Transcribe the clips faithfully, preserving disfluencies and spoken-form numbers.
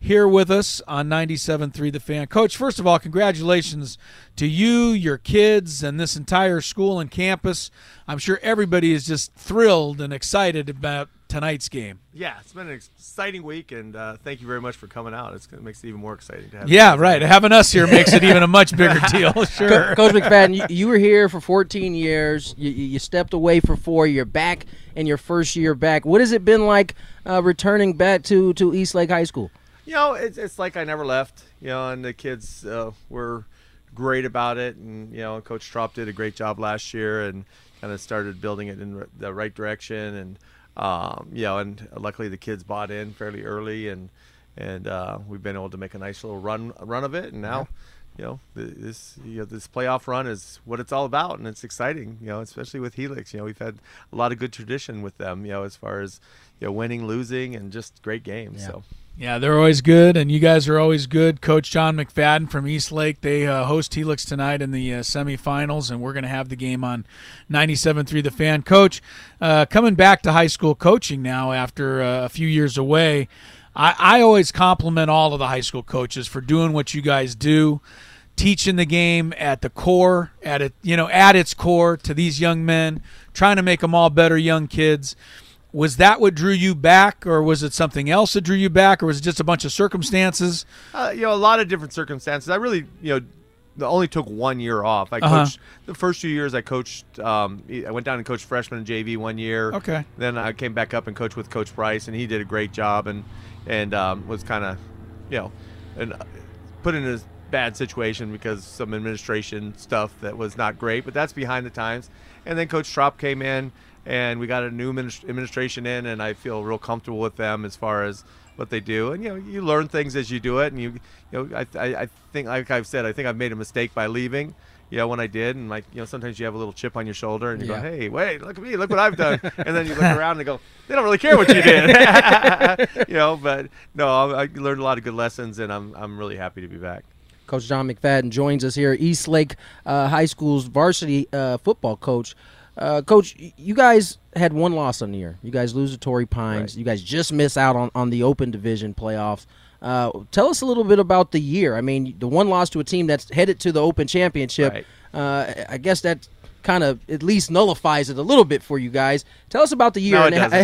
here with us on ninety-seven point three The Fan. Coach, first of all, congratulations to you, your kids, and this entire school and campus. I'm sure everybody is just thrilled and excited about tonight's game. Yeah, it's been an exciting week, and uh, thank you very much for coming out. It's, it makes it even more exciting to have Yeah, right. Having us here makes it even a much bigger deal. Sure. Co- Coach McFadden, you, you were here for fourteen years. You, you stepped away for four. You're back in your first year back. What has it been like uh, returning back to, to Eastlake High School? You know, it's, it's like I never left, you know, and the kids uh, were great about it. And, you know, Coach Trop did a great job last year and kind of started building it in the right direction. And, um, you know, and luckily the kids bought in fairly early, and and uh, we've been able to make a nice little run run of it. And now, you know, this you know, this playoff run is what it's all about, and it's exciting, you know, especially with Helix. You know, we've had a lot of good tradition with them, you know, as far as, you know, winning, losing, and just great games. Yeah. So. Yeah, they're always good, and you guys are always good. Coach John McFadden from Eastlake, they uh, host Helix tonight in the uh, semifinals, and we're going to have the game on ninety-seven point three The Fan. Coach, uh, coming back to high school coaching now after uh, a few years away, I, I always compliment all of the high school coaches for doing what you guys do, teaching the game at the core, at it, you know, at its core to these young men, trying to make them all better young kids. Was that what drew you back, or was it something else that drew you back, or was it just a bunch of circumstances? Uh, you know, a lot of different circumstances. I really, you know, only took one year off. I Uh-huh. coached the first two years. I coached. Um, I went down and coached freshman and J V one year. Okay. Then I came back up and coached with Coach Bryce, and he did a great job, and and um, was kind of, you know, and put in a bad situation because some administration stuff that was not great. But that's behind the times. And then Coach Trop came in, and we got a new administration in, and I feel real comfortable with them as far as what they do. And, you know, you learn things as you do it. And, you you know, I, I, I think, like I've said, I think I've made a mistake by leaving, you know, when I did. And, like, you know, sometimes you have a little chip on your shoulder, and you Yeah. go, hey, wait, look at me, look what I've done. And then you look around and go, they don't really care what you did. You know, but, no, I, I learned a lot of good lessons, and I'm, I'm really happy to be back. Coach John McFadden joins us here, Eastlake uh, High School's varsity uh, football coach. Uh, Coach, you guys had one loss on the year. You guys lose to Torrey Pines. Right. You guys just miss out on, on the Open Division playoffs. Uh, tell us a little bit about the year. I mean, the one loss to a team that's headed to the Open Championship, Right. uh, I guess that kind of at least nullifies it a little bit for you guys. Tell us about the year. No, it and doesn't.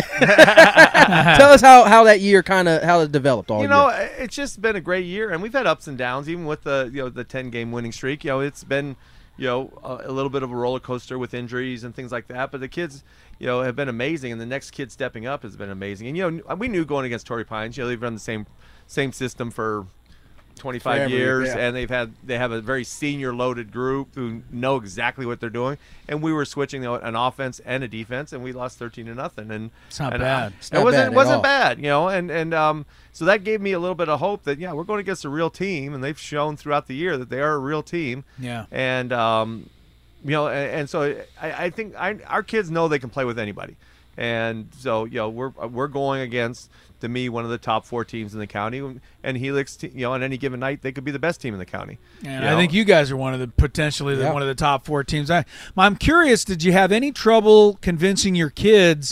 Tell us how, how that year kind of how it developed all You year. know, it's just been a great year, and we've had ups and downs, even with the you know the ten game winning streak. You know, it's been you know a, a little bit of a roller coaster with injuries and things like that. But the kids, you know, have been amazing, and the next kid stepping up has been amazing. And you know, we knew going against Torrey Pines, you know, they've run the same same system for twenty-five Forever, years, yeah. and they've had they have a very senior loaded group who know exactly what they're doing. And we were switching you know, an offense and a defense, and we lost thirteen to nothing. And It's not and, bad. Uh, It's it not wasn't bad at wasn't all. bad, you know. And and um, so that gave me a little bit of hope that yeah, we're going against a real team, and they've shown throughout the year that they are a real team. Yeah. And um, you know, and, and so I, I think I, our kids know they can play with anybody. And so, you know, we're we're going against, to me, one of the top four teams in the county. And Helix, you know, on any given night, they could be the best team in the county. And You I know? think you guys are one of the potentially the, Yeah. one of the top four teams. I, I'm curious, did you have any trouble convincing your kids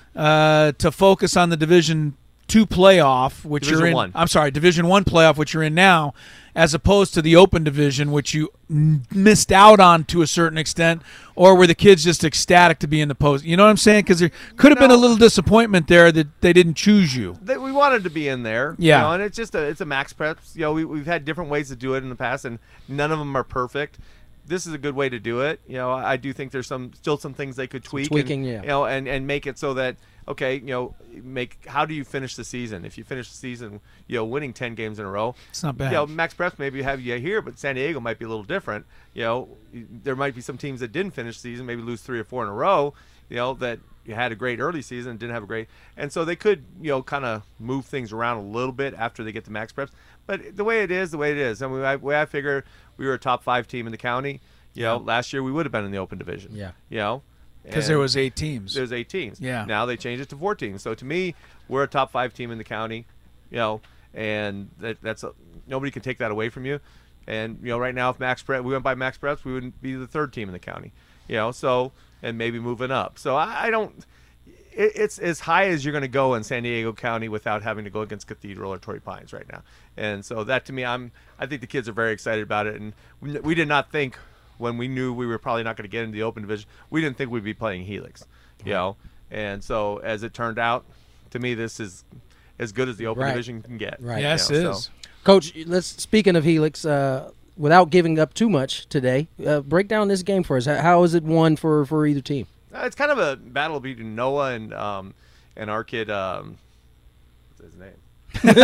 uh, to focus on the Division Two playoff, which Division you're in? One. I'm sorry, Division One playoff, which you're in now, as opposed to the Open Division, which you n- missed out on to a certain extent, or were the kids just ecstatic to be in the post? You know what I'm saying? Because there could have been a No. little disappointment there that they didn't choose you. That we wanted to be in there. Yeah. You know, and it's just a it's a max preps. You know, we we've had different ways to do it in the past, and none of them are perfect. This is a good way to do it. You know, I I do think there's some still some things they could tweak. tweaking, and, yeah. You know, and and make it so that okay, you know, make how do you finish the season? If you finish the season, you know, winning ten games in a row, It's not bad. You know, max preps maybe have you here, but San Diego might be a little different. You know, there might be some teams that didn't finish the season, maybe lose three or four in a row. You know, that you had a great early season and didn't have a great, and so they could, you know, kind of move things around a little bit after they get to max preps. But the way it is, the way it is. I mean, I, way I figure we were a top five team in the county. You know, last year we would have been in the Open Division. Yeah. You know, Because and there was eight teams. there's eight teams. Yeah. Now they changed it to four teams. So to me, we're a top five team in the county. You know, and that, that's a, nobody can take that away from you. And you know, right now, if max prep we went by max preps, we wouldn't be the third team in the county. You know, so and maybe moving up. So I, I don't. it, it's as high as you're going to go in San Diego County without having to go against Cathedral or Torrey Pines right now. And so that to me, I'm I think the kids are very excited about it. And we, we did not think when we knew we were probably not going to get into the Open Division, we didn't think we'd be playing Helix, you know. And so as it turned out, to me, this is as good as the Open Right. Division can get. Right. Yes, you know, it is. so. Coach, let's speaking of Helix, uh, without giving up too much today, uh, break down this game for us. How, how is it won for, for either team? Uh, it's kind of a battle between Noah and um, and our kid. Um, what's his name?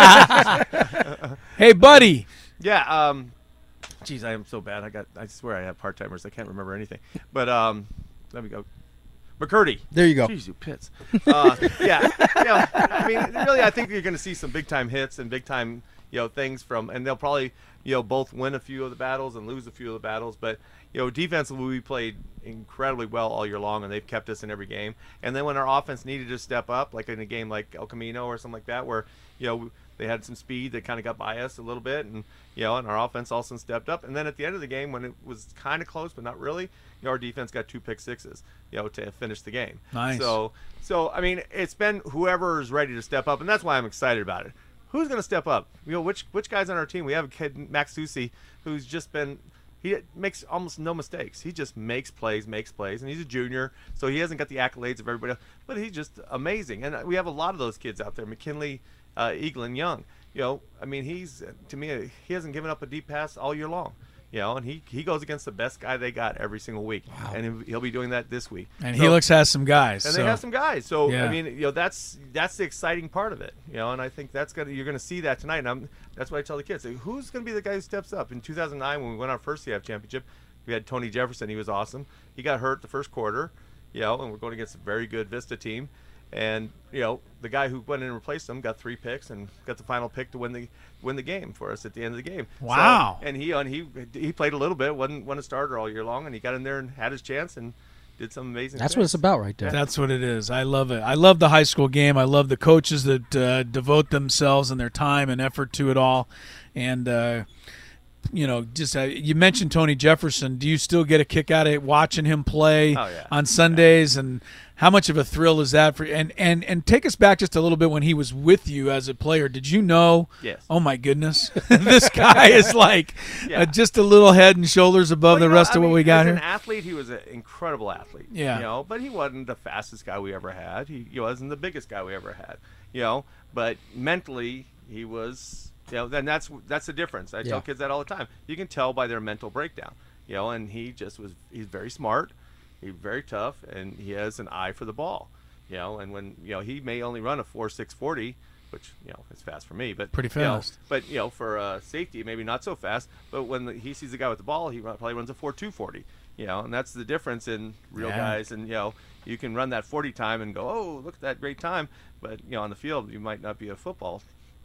Hey, buddy. Yeah. Um, geez, I am so bad. I got. I swear I have part timers. I can't remember anything. But um, let me go. McCurdy. There you go. Jeez, you pits. Uh, yeah. You know, I mean, really, I think you're going to see some big time hits and big time, you know, things from, and they'll probably, you know, both win a few of the battles and lose a few of the battles. But, you know, defensively, we played incredibly well all year long, and they've kept us in every game. And then when our offense needed to step up, like in a game like El Camino or something like that, where, you know, they had some speed that kind of got by us a little bit, and you know, and our offense also stepped up. And then at the end of the game, when it was kind of close but not really, you know, our defense got two pick sixes, you know, to finish the game. Nice. So, so I mean, it's been whoever is ready to step up, and that's why I'm excited about it. Who's going to step up? You know, which which guys on our team? We have a kid, Max Susi, who's just been. He makes almost no mistakes. He just makes plays, makes plays, and he's a junior, so he hasn't got the accolades of everybody else, but he's just amazing. And we have a lot of those kids out there. McKinley, uh, Eaglin, Young. You know, I mean, he's, to me, he hasn't given up a deep pass all year long. You know, and he, he goes against the best guy they got every single week. Wow. And he'll be doing that this week. And so, Helix has some guys. And so. they have some guys. So, Yeah. I mean, you know, that's that's the exciting part of it. You know, and I think that's gonna you're going to see that tonight. And I'm, that's what I tell the kids. Like, who's going to be the guy who steps up? In two thousand nine, when we won our first C F championship, we had Tony Jefferson. He was awesome. He got hurt the first quarter, you know, and we're going against a very good Vista team. And, you know, the guy who went in and replaced him got three picks and got the final pick to win the win the game for us at the end of the game. Wow. So, and he and he he played a little bit, wasn't, wasn't a starter all year long, and he got in there and had his chance and did some amazing That's things. what it's about right there. That's what it is. I love it. I love the high school game. I love the coaches that uh, devote themselves and their time and effort to it all. And, uh, you know, just uh, you mentioned Tony Jefferson. Do you still get a kick out of watching him play Oh, yeah. on Sundays? Yeah. And how much of a thrill is that for? And and and take us back just a little bit when he was with you as a player. Did you know? Yes. Oh my goodness, this guy is like Yeah. uh, just a little head and shoulders above Well, the you know, rest I of what mean, we got as here. an athlete, he was an incredible athlete. Yeah. You know, but he wasn't the fastest guy we ever had. He, he wasn't the biggest guy we ever had. You know, but mentally he was. You know, then that's that's the difference. I Yeah. tell kids that all the time. You can tell by their mental breakdown. You know, and he just was. He's very smart. He's very tough, and he has an eye for the ball. You know, and when you know he may only run a four six forty, which you know is fast for me, but Pretty you know, fast. but you know, for uh, safety, maybe not so fast. But when the, he sees the guy with the ball, he run, probably runs a four two forty. You know, and that's the difference in real Yeah. guys. And you know, you can run that forty time and go, oh, look at that great time. But you know, on the field, you might not be a football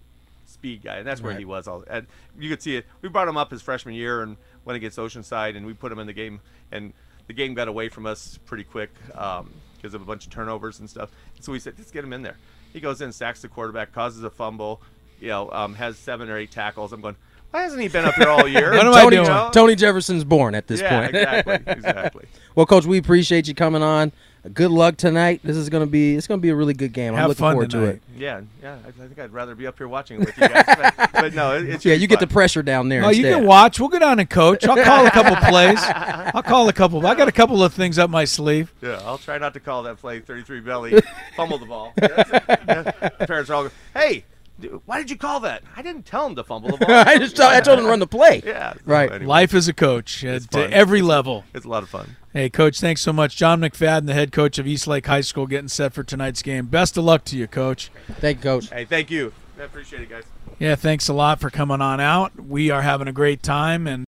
speed guy, and that's where Right. he was. All and you could see it. We brought him up his freshman year and went against Oceanside, and we put him in the game, and the game got away from us pretty quick because of a bunch of turnovers and stuff. So we said, let's get him in there. He goes in, sacks the quarterback, causes a fumble, you know, um, has seven or eight tackles. I'm going, why hasn't he been up here all year? What am I Tony, doing? know? Tony Jefferson's born at this yeah, point. exactly, exactly. Well, Coach, we appreciate you coming on. Good luck tonight. This is gonna be it's gonna be a really good game. I'm Have looking fun forward tonight. to it. Yeah, yeah. I, I think I'd rather be up here watching it with you guys, but, but no, it, it's Yeah, you get the pressure down there. Oh, you instead. can watch. We'll go down and coach. I'll call a couple plays. I'll call a couple. I got a couple of things up my sleeve. Yeah, I'll try not to call that play thirty-three belly, fumble the ball. That's it. Yeah. Parents are all going, hey, dude, why did you call that? I didn't tell him to fumble the ball. I just told, I told him to run the play. Yeah. so Right. anyway, Life as a coach uh, It's to fun. every level. It's a lot of fun. Hey, Coach, thanks so much. John McFadden, the head coach of Eastlake High School, getting set for tonight's game. Best of luck to you, Coach. Thank you, Coach. Hey, thank you. I appreciate it, guys. Yeah, thanks a lot for coming on out. We are having a great time, and